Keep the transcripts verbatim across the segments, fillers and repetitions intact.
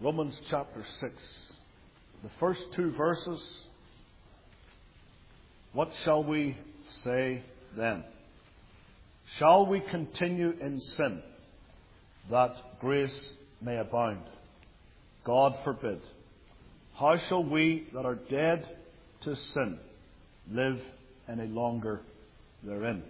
Romans chapter six. The first two verses. What shall we say then? Shall we continue in sin, that grace may abound? God forbid. How shall we that are dead to sin live any longer therein?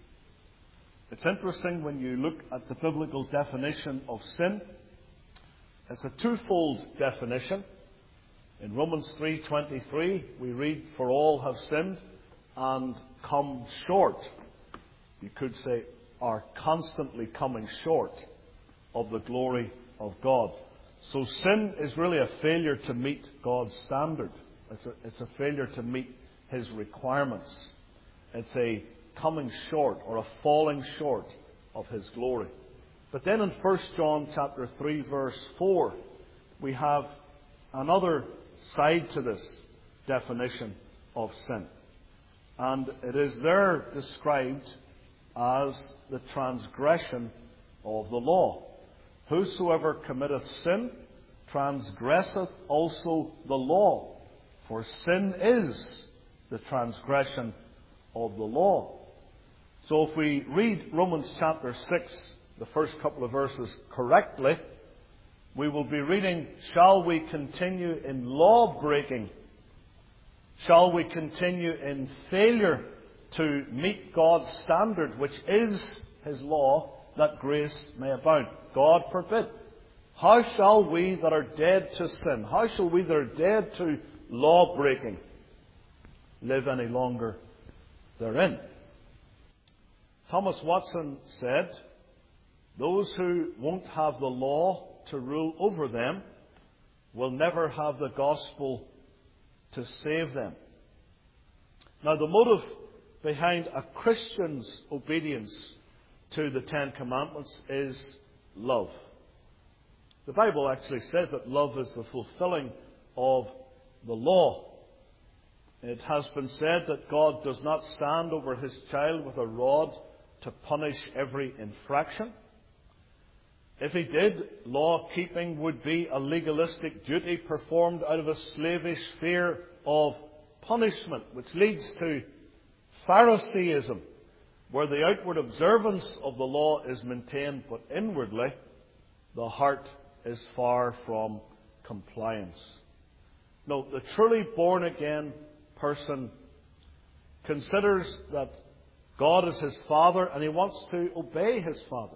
It's interesting when you look at the biblical definition of sin. It's a twofold definition. In Romans three twenty-three, we read, "For all have sinned and come short." You could say, are constantly coming short of the glory of God. So sin is really a failure to meet God's standard. It's a, it's a failure to meet His requirements. It's a coming short or a falling short of His glory. But then in First John chapter three verse four, we have another side to this definition of sin. And it is there described as the transgression of the law. Whosoever committeth sin transgresseth also the law, for sin is the transgression of the law. So if we read Romans chapter six, the first couple of verses correctly, we will be reading, shall we continue in law breaking? Shall we continue in failure to meet God's standard, which is His law, that grace may abound? God forbid. How shall we that are dead to sin, how shall we that are dead to law breaking live any longer therein? Thomas Watson said, those who won't have the law to rule over them will never have the gospel to save them. Now, the motive behind a Christian's obedience to the Ten Commandments is love. The Bible actually says that love is the fulfilling of the law. It has been said that God does not stand over His child with a rod to punish every infraction. If He did, law-keeping would be a legalistic duty performed out of a slavish fear of punishment, which leads to Phariseeism, where the outward observance of the law is maintained, but inwardly the heart is far from compliance. No, the truly born-again person considers that God is his Father and he wants to obey his Father.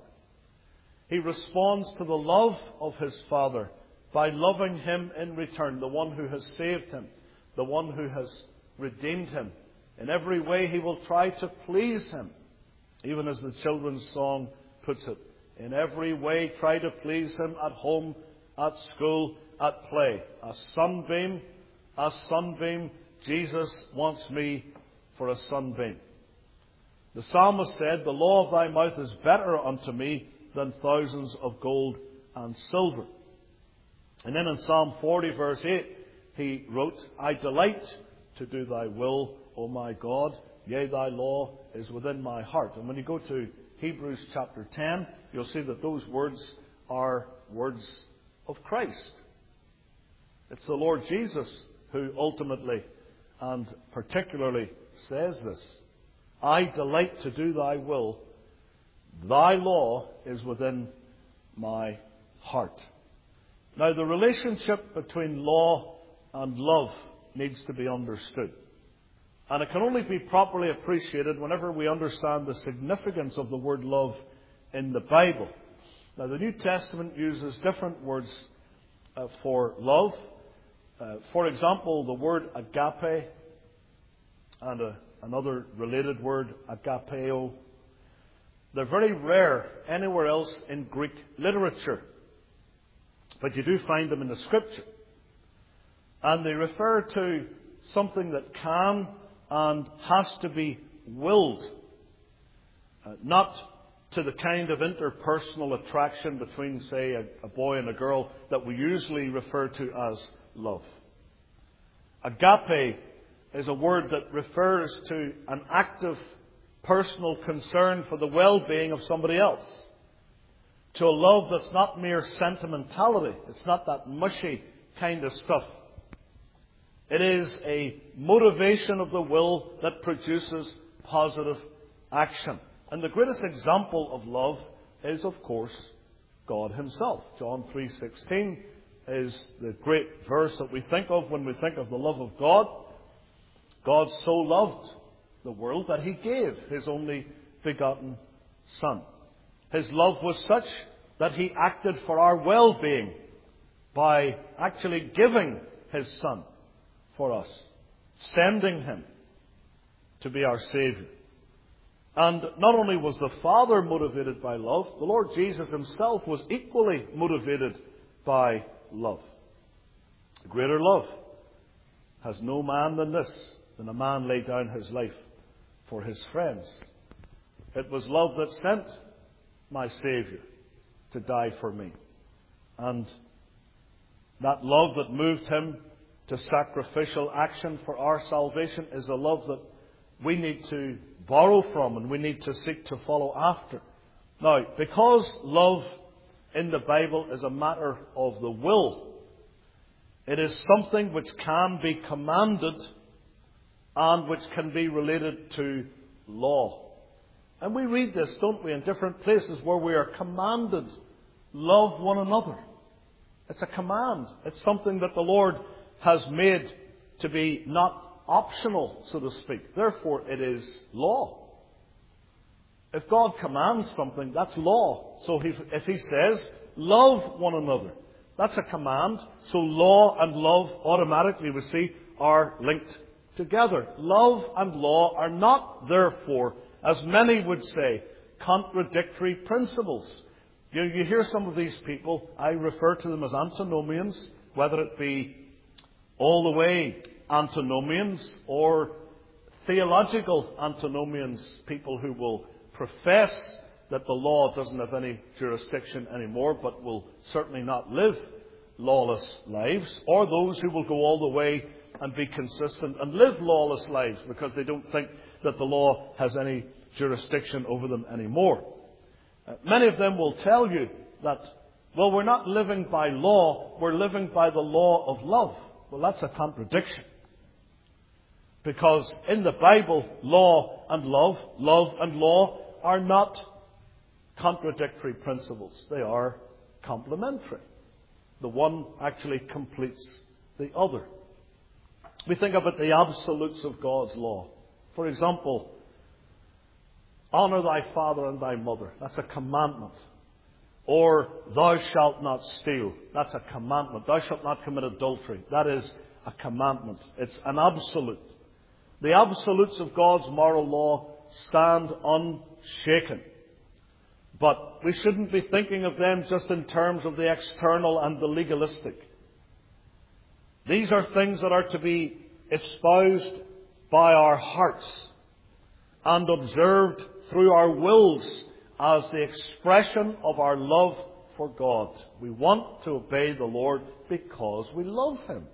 He responds to the love of his Father by loving Him in return, the one who has saved him, the one who has redeemed him. In every way he will try to please Him, even as the children's song puts it. In every way try to please Him at home, at school, at play. A sunbeam, a sunbeam, Jesus wants me for a sunbeam. The psalmist said, the law of thy mouth is better unto me than thousands of gold and silver. And then in Psalm forty verse eight, he wrote, I delight to do thy will, O my God. Yea, thy law is within my heart. And when you go to Hebrews chapter ten, you'll see that those words are words of Christ. It's the Lord Jesus who ultimately and particularly says this. I delight to do thy will. Thy law is within my heart. Now, the relationship between law and love needs to be understood. And it can only be properly appreciated whenever we understand the significance of the word love in the Bible. Now, the New Testament uses different words uh, for love. Uh, for example, the word agape and a, another related word, agapeo. They're very rare anywhere else in Greek literature. But you do find them in the Scripture. And they refer to something that can and has to be willed. Uh, not to the kind of interpersonal attraction between, say, a, a boy and a girl that we usually refer to as love. Agape is a word that refers to an active personal concern for the well-being of somebody else. to a love that's not mere sentimentality. It's not that mushy kind of stuff. It is a motivation of the will that produces positive action. And the greatest example of love is, of course, God Himself. John three sixteen is the great verse that we think of when we think of the love of God. God so loved the world that He gave His only begotten Son. His love was such that He acted for our well-being by actually giving His Son for us, sending Him to be our Saviour. And not only was the Father motivated by love, the Lord Jesus Himself was equally motivated by love. Greater love has no man than this, than a man lay down his life for his friends. It was love that sent my Saviour to die for me. And that love that moved Him to sacrificial action for our salvation is a love that we need to borrow from and we need to seek to follow after. Now, because love in the Bible is a matter of the will, it is something which can be commanded and which can be related to law. And we read this, don't we, in different places where we are commanded, love one another. It's a command. It's something that the Lord has made to be not optional, so to speak. Therefore, it is law. If God commands something, that's law. So if He says, love one another, that's a command. So law and love automatically, we see, are linked together. Love and law are not, therefore, as many would say, contradictory principles. You, you hear some of these people, I refer to them as antinomians, whether it be all the way antinomians or theological antinomians, people who will profess that the law doesn't have any jurisdiction anymore, but will certainly not live lawless lives, or those who will go all the way and be consistent and live lawless lives because they don't think that the law has any jurisdiction over them anymore. Uh, many of them will tell you that, well, we're not living by law, we're living by the law of love. Well, that's a contradiction. Because in the Bible, law and love, love and law are not contradictory principles. They are complementary. The one actually completes the other. We think about the absolutes of God's law. For example, honour thy father and thy mother. That's a commandment. Or, thou shalt not steal. That's a commandment. Thou shalt not commit adultery. That is a commandment. It's an absolute. The absolutes of God's moral law stand unshaken. But we shouldn't be thinking of them just in terms of the external and the legalistic. These are things that are to be espoused by our hearts and observed through our wills as the expression of our love for God. We want to obey the Lord because we love Him.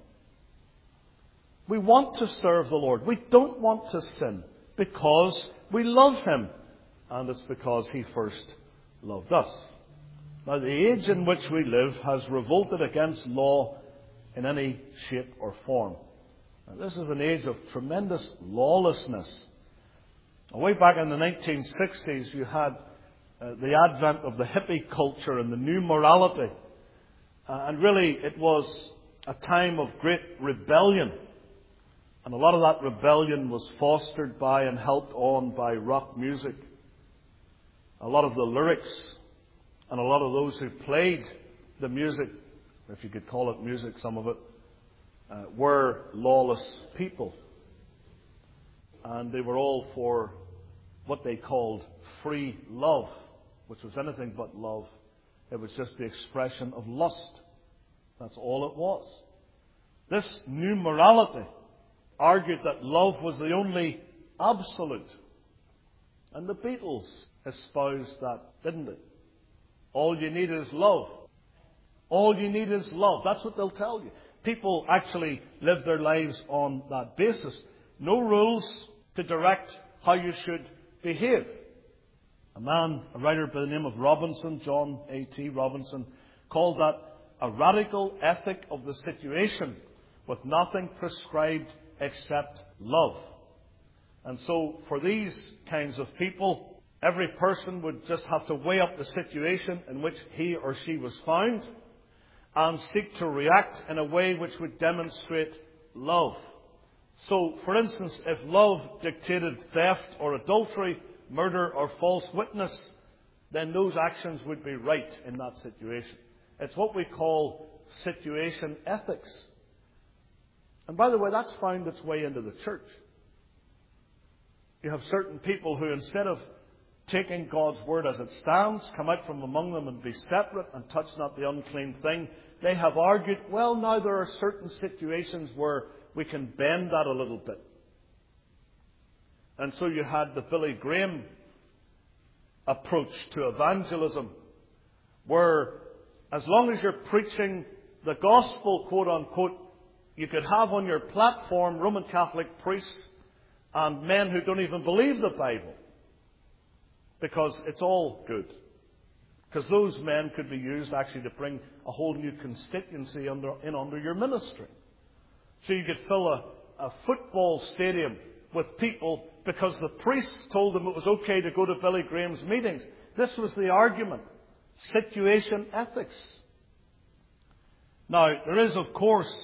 We want to serve the Lord. We don't want to sin because we love Him. And it's because He first loved us. Now, the age in which we live has revolted against law in any shape or form. Now, this is an age of tremendous lawlessness. Way back in the nineteen sixties, you had uh, the advent of the hippie culture and the new morality. Uh, and really, it was a time of great rebellion. And a lot of that rebellion was fostered by and helped on by rock music. A lot of the lyrics and a lot of those who played the music, if you could call it music, some of it, uh, were lawless people. And they were all for what they called free love, which was anything but love. It was just the expression of lust. That's all it was. This new morality argued that love was the only absolute. And the Beatles espoused that, didn't they? All you need is love. All you need is love. That's what they'll tell you. People actually live their lives on that basis. No rules to direct how you should behave. A man, a writer by the name of Robinson, John A T Robinson, called that a radical ethic of the situation with nothing prescribed except love. And so for these kinds of people, every person would just have to weigh up the situation in which he or she was found and seek to react in a way which would demonstrate love. So, for instance, if love dictated theft or adultery, murder or false witness, then those actions would be right in that situation. It's what we call situation ethics. And by the way, that's found its way into the church. You have certain people who, instead of taking God's word as it stands, come out from among them and be separate and touch not the unclean thing, they have argued, well, now there are certain situations where we can bend that a little bit. And so you had the Billy Graham approach to evangelism, where as long as you're preaching the gospel, quote unquote, you could have on your platform Roman Catholic priests and men who don't even believe the Bible, because it's all good. Because those men could be used actually to bring a whole new constituency under, in under your ministry. So you could fill a, a football stadium with people because the priests told them it was okay to go to Billy Graham's meetings. This was the argument. Situation ethics. Now, there is, of course,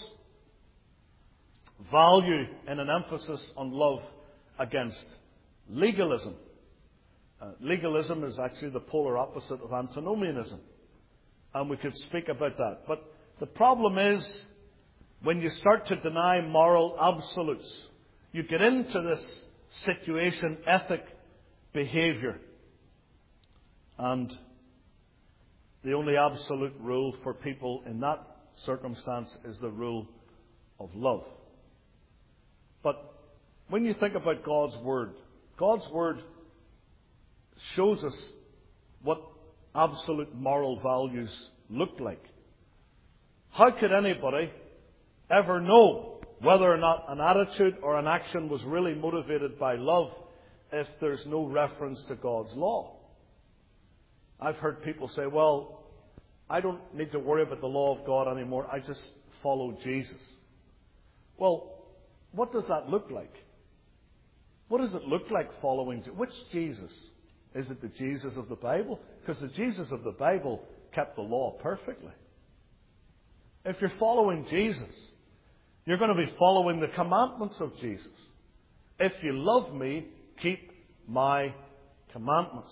value in an emphasis on love against legalism. Uh, legalism is actually the polar opposite of antinomianism. And we could speak about that. But the problem is, when you start to deny moral absolutes, you get into this situation ethic behavior. And the only absolute rule for people in that circumstance is the rule of love. But when you think about God's Word, God's Word shows us what absolute moral values look like. How could anybody ever know whether or not an attitude or an action was really motivated by love if there's no reference to God's law? I've heard people say, well, I don't need to worry about the law of God anymore. I just follow Jesus. Well, what does that look like? What does it look like following? Which Jesus? Is it the Jesus of the Bible? Because the Jesus of the Bible kept the law perfectly. If you're following Jesus, you're going to be following the commandments of Jesus. If you love me, keep my commandments.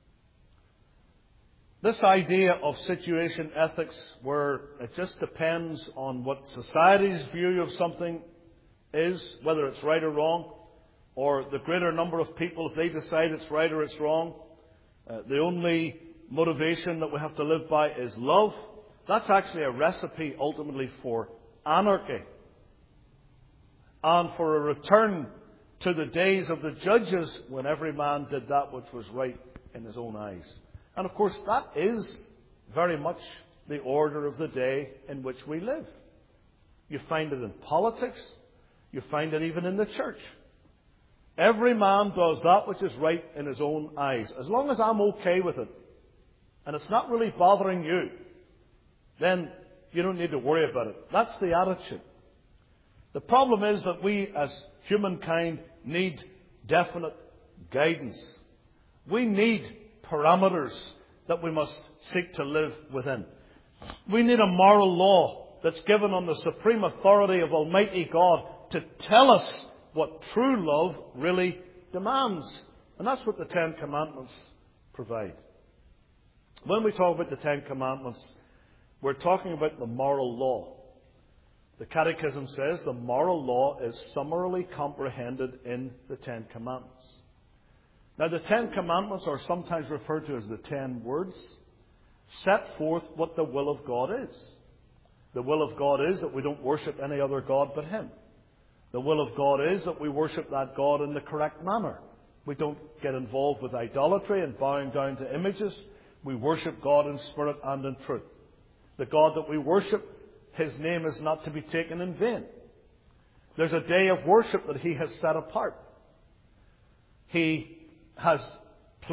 This idea of situation ethics, where it just depends on what society's view of something is, whether it's right or wrong, or the greater number of people, if they decide it's right or it's wrong, uh, the only motivation that we have to live by is love. That's actually a recipe ultimately for anarchy and for a return to the days of the judges when every man did that which was right in his own eyes. And of course, that is very much the order of the day in which we live. You find it in politics. You find it even in the church. Every man does that which is right in his own eyes. As long as I'm okay with it, and it's not really bothering you, then you don't need to worry about it. That's the attitude. The problem is that we as humankind need definite guidance. We need parameters that we must seek to live within. We need a moral law that's given on the supreme authority of Almighty God to tell us what true love really demands. And that's what the Ten Commandments provide. When we talk about the Ten Commandments, we're talking about the moral law. The Catechism says the moral law is summarily comprehended in the Ten Commandments. Now, the Ten Commandments are sometimes referred to as the Ten Words, set forth what the will of God is. The will of God is that we don't worship any other God but Him. The will of God is that we worship that God in the correct manner. We don't get involved with idolatry and bowing down to images. We worship God in spirit and in truth. The God that we worship, His name is not to be taken in vain. There's a day of worship that He has set apart. He has placed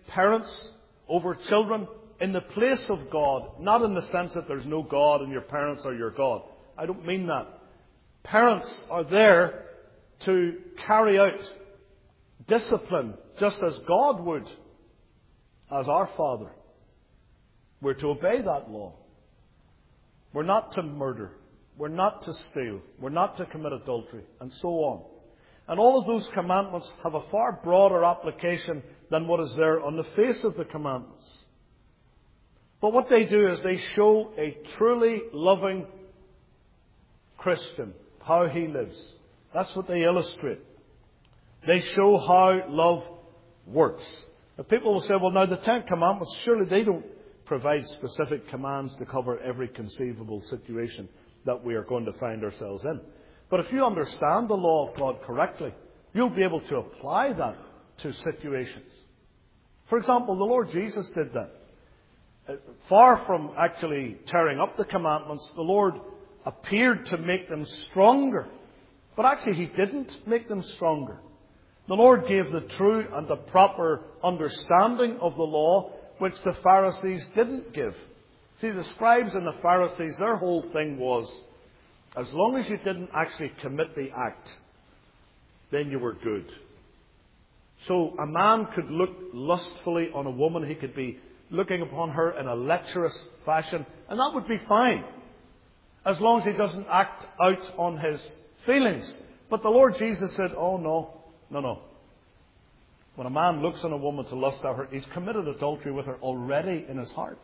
parents over children in the place of God, not in the sense that there's no God and your parents are your God. I don't mean that. Parents are there to carry out discipline just as God would, as our Father. We're to obey that law. We're not to murder. We're not to steal. We're not to commit adultery, and so on. And all of those commandments have a far broader application than what is there on the face of the commandments. But what they do is they show a truly loving Christian, how he lives. That's what they illustrate. They show how love works. Now, people will say, well, now the Ten Commandments, surely they don't provide specific commands to cover every conceivable situation that we are going to find ourselves in. But if you understand the law of God correctly, you'll be able to apply that to situations. For example, the Lord Jesus did that. Far from actually tearing up the commandments, the Lord appeared to make them stronger. But actually He didn't make them stronger. The Lord gave the true and the proper understanding of the law, which the Pharisees didn't give. See, the scribes and the Pharisees, their whole thing was, as long as you didn't actually commit the act, then you were good. So a man could look lustfully on a woman. He could be looking upon her in a lecherous fashion, and that would be fine, as long as he doesn't act out on his feelings. But the Lord Jesus said, oh no, no, no. When a man looks on a woman to lust after her, he's committed adultery with her already in his heart.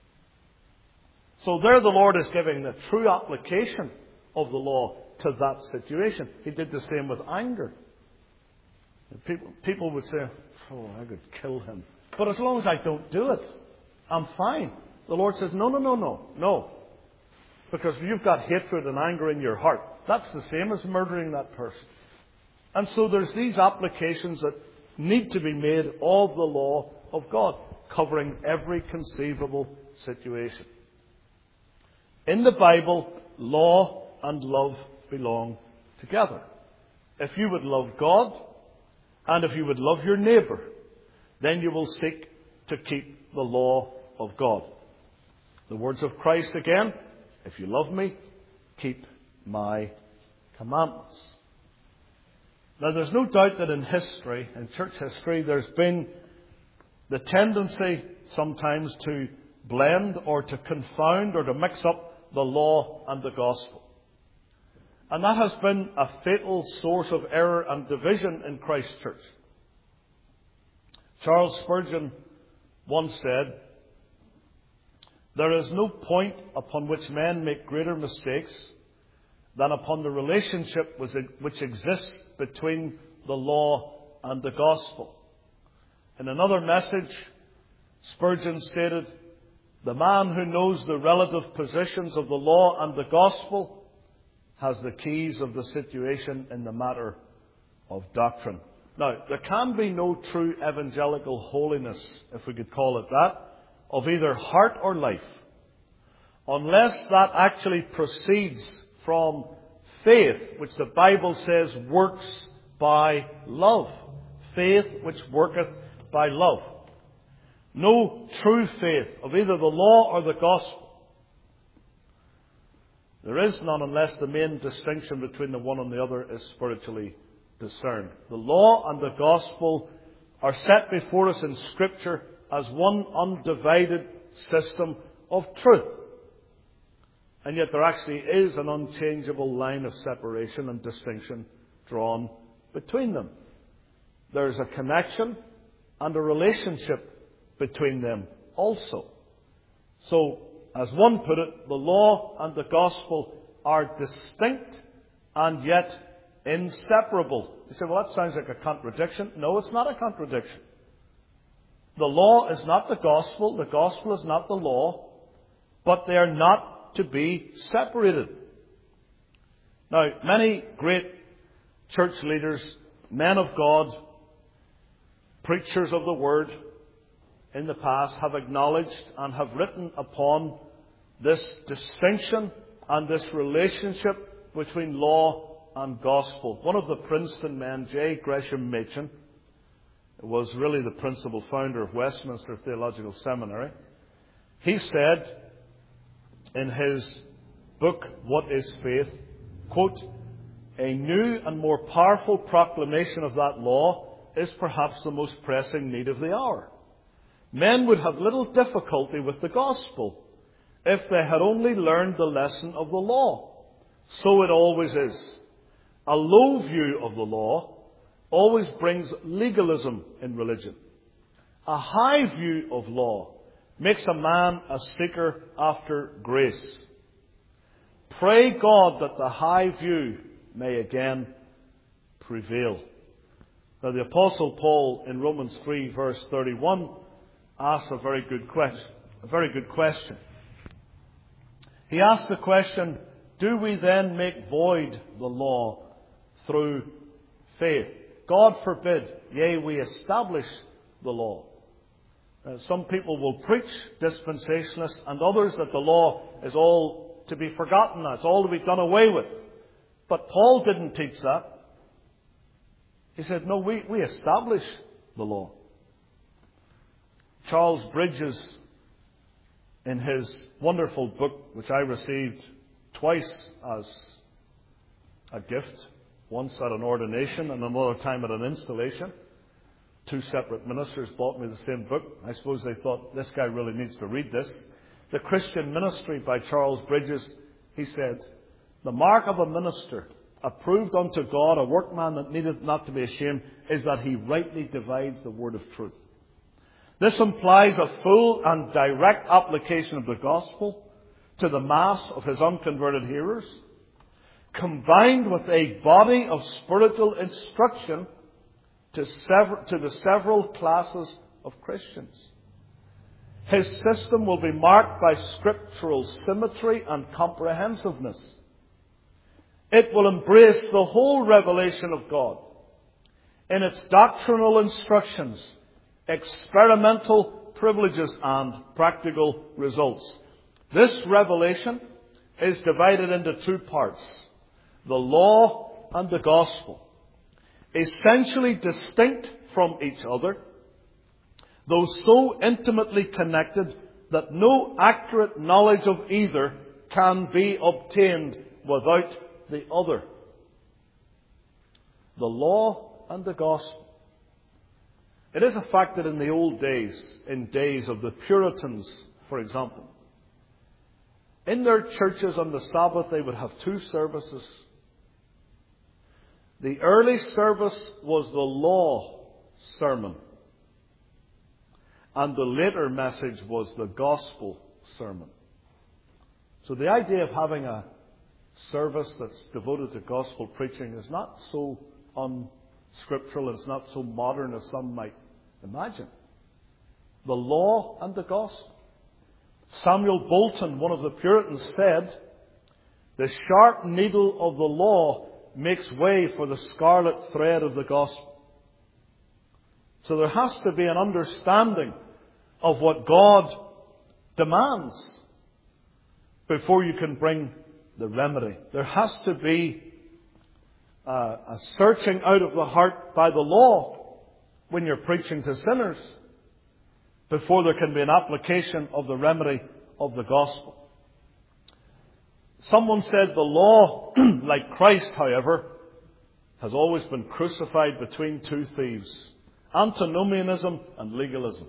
So there the Lord is giving the true application of the law to that situation. He did the same with anger. People, people would say, oh, I could kill him. But as long as I don't do it, I'm fine. The Lord says, no, no, no, no, no. Because you've got hatred and anger in your heart. That's the same as murdering that person. And so there's these applications that need to be made of the law of God, covering every conceivable situation. In the Bible, law and love belong together. If you would love God, and if you would love your neighbour, then you will seek to keep the law of God. The words of Christ again, if you love me, keep my commandments. Now there's no doubt that in history, in church history, there's been the tendency sometimes to blend or to confound or to mix up the law and the gospel. And that has been a fatal source of error and division in Christ's church. Charles Spurgeon once said, there is no point upon which men make greater mistakes than upon the relationship which exists between the law and the gospel. In another message, Spurgeon stated, the man who knows the relative positions of the law and the gospel has the keys of the situation in the matter of doctrine. Now, there can be no true evangelical holiness, if we could call it that, of either heart or life, unless that actually proceeds from faith, which the Bible says works by love. Faith which worketh by love. No true faith of either the law or the gospel. There is none unless the main distinction between the one and the other is spiritually discerned. The law and the gospel are set before us in Scripture as one undivided system of truth. And yet there actually is an unchangeable line of separation and distinction drawn between them. There's a connection and a relationship between them also. So, as one put it, the law and the gospel are distinct and yet inseparable. You say, well, that sounds like a contradiction. No, it's not a contradiction. The law is not the gospel. The gospel is not the law. But they are not to be separated. Now, many great church leaders, men of God, preachers of the word in the past have acknowledged and have written upon this distinction and this relationship between law and gospel. One of the Princeton men, J. Gresham Machen, was really the principal founder of Westminster Theological Seminary, he said in his book, What is Faith? Quote, "A new and more powerful proclamation of that law is perhaps the most pressing need of the hour. Men would have little difficulty with the gospel if they had only learned the lesson of the law. So it always is. A low view of the law always brings legalism in religion. A high view of law makes a man a seeker after grace. Pray God that the high view may again prevail." Now the Apostle Paul in Romans three verse thirty-one asks a very good question. A very good question. He asks the question, do we then make void the law through faith? God forbid, yea, we establish the law. Uh, some people will preach, dispensationalists, and others that the law is all to be forgotten now. It's all to be done away with. But Paul didn't teach that. He said, no, we, we establish the law. Charles Bridges, in his wonderful book, which I received twice as a gift, once at an ordination and another time at an installation. Two separate ministers bought me the same book. I suppose they thought, this guy really needs to read this. The Christian Ministry by Charles Bridges, he said, "The mark of a minister, approved unto God, a workman that needeth not to be ashamed, is that he rightly divides the word of truth." This implies a full and direct application of the gospel to the mass of his unconverted hearers, combined with a body of spiritual instruction to, sever, to the several classes of Christians. His system will be marked by scriptural symmetry and comprehensiveness. It will embrace the whole revelation of God in its doctrinal instructions, experimental privileges, and practical results. This revelation is divided into two parts: the law and the gospel, essentially distinct from each other, though so intimately connected that no accurate knowledge of either can be obtained without the other. The law and the gospel. It is a fact that in the old days, in days of the Puritans, for example, in their churches on the Sabbath they would have two services. The early service was the law sermon, and the later message was the gospel sermon. So the idea of having a service that's devoted to gospel preaching is not so unscriptural, it's not so modern as some might imagine. The law and the gospel. Samuel Bolton, one of the Puritans, said, "The sharp needle of the law makes way for the scarlet thread of the gospel." So there has to be an understanding of what God demands before you can bring the remedy. There has to be uh, a searching out of the heart by the law when you're preaching to sinners before there can be an application of the remedy of the gospel. Someone said the law, like Christ, however, has always been crucified between two thieves: antinomianism and legalism.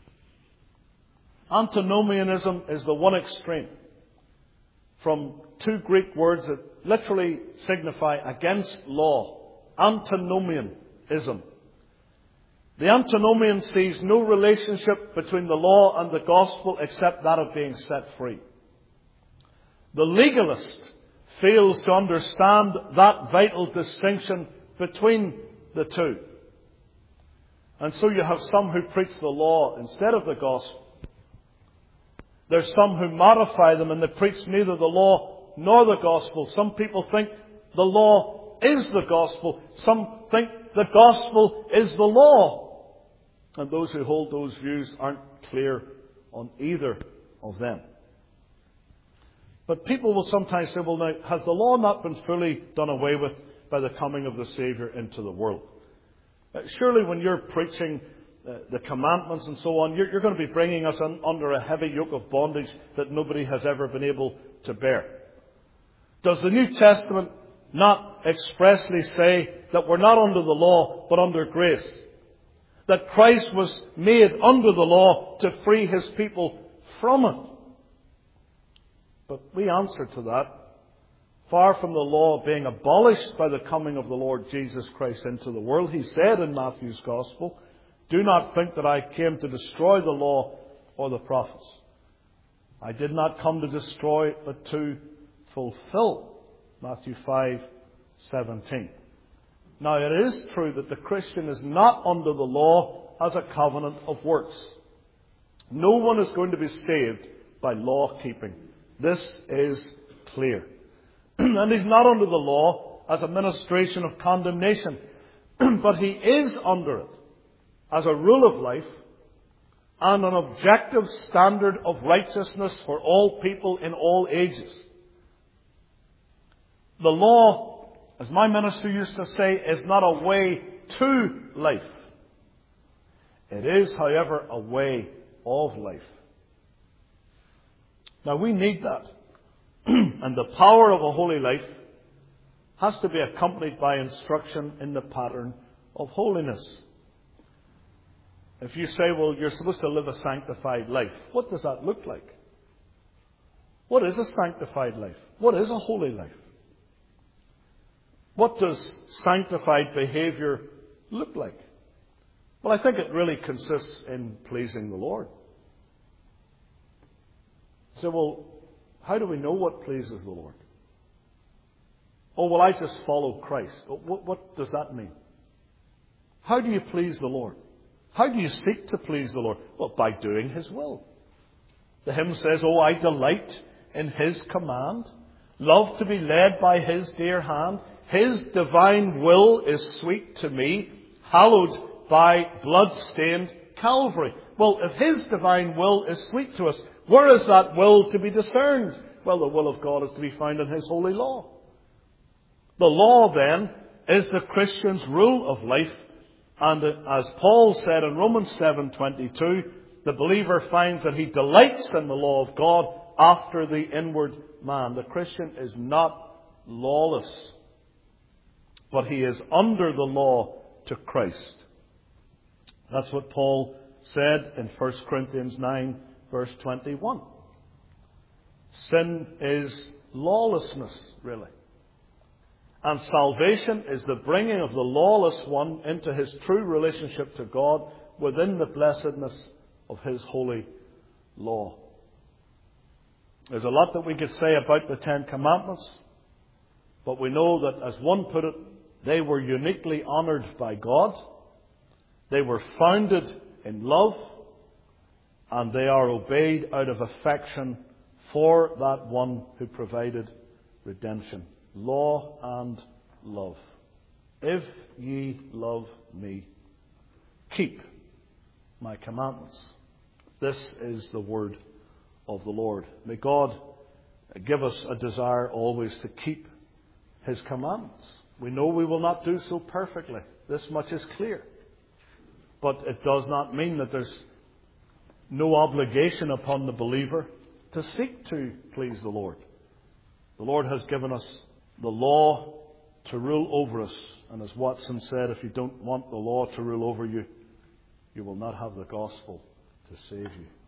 Antinomianism is the one extreme, from two Greek words that literally signify against law. Antinomianism. The antinomian sees no relationship between the law and the gospel except that of being set free. The legalist fails to understand that vital distinction between the two. And so you have some who preach the law instead of the gospel. There's some who modify them and they preach neither the law nor the gospel. Some people think the law is the gospel. Some think the gospel is the law. And those who hold those views aren't clear on either of them. But people will sometimes say, well, now, has the law not been fully done away with by the coming of the Saviour into the world? Uh, surely when you're preaching uh, the commandments and so on, you're, you're going to be bringing us un, under a heavy yoke of bondage that nobody has ever been able to bear. Does the New Testament not expressly say that we're not under the law but under grace? That Christ was made under the law to free His people from it? But we answer to that. Far from the law being abolished by the coming of the Lord Jesus Christ into the world, He said in Matthew's Gospel, "Do not think that I came to destroy the law or the prophets. I did not come to destroy, but to fulfill." Matthew five seventeen. Now, it is true that the Christian is not under the law as a covenant of works. No one is going to be saved by law keeping. This is clear. And he's not under the law as a ministration of condemnation, but he is under it as a rule of life and an objective standard of righteousness for all people in all ages. The law, as my minister used to say, is not a way to life. It is, however, a way of life. Now, we need that. And the power of a holy life has to be accompanied by instruction in the pattern of holiness. If you say, well, you're supposed to live a sanctified life, what does that look like? What is a sanctified life? What is a holy life? What does sanctified behavior look like? Well, I think it really consists in pleasing the Lord. So, well, how do we know what pleases the Lord? Oh, well, I just follow Christ. What, what does that mean? How do you please the Lord? How do you seek to please the Lord? Well, by doing His will. The hymn says, "Oh, I delight in His command, love to be led by His dear hand. His divine will is sweet to me, hallowed by blood-stained Calvary." Well, if His divine will is sweet to us, where is that will to be discerned? Well, the will of God is to be found in His holy law. The law, then, is the Christian's rule of life. And as Paul said in Romans seven twenty-two, the believer finds that he delights in the law of God after the inward man. The Christian is not lawless, but he is under the law to Christ. That's what Paul said in First Corinthians nine, verse twenty-one. Sin is lawlessness, really. And salvation is the bringing of the lawless one into his true relationship to God within the blessedness of His holy law. There's a lot that we could say about the Ten Commandments, but we know that, as one put it, they were uniquely honoured by God. They were founded in love, and they are obeyed out of affection for that one who provided redemption. Law and love. If ye love me, keep my commandments. This is the word of the Lord. May God give us a desire always to keep His commandments. We know we will not do so perfectly. This much is clear. But it does not mean that there's no obligation upon the believer to seek to please the Lord. The Lord has given us the law to rule over us. And as Watson said, if you don't want the law to rule over you, you will not have the gospel to save you.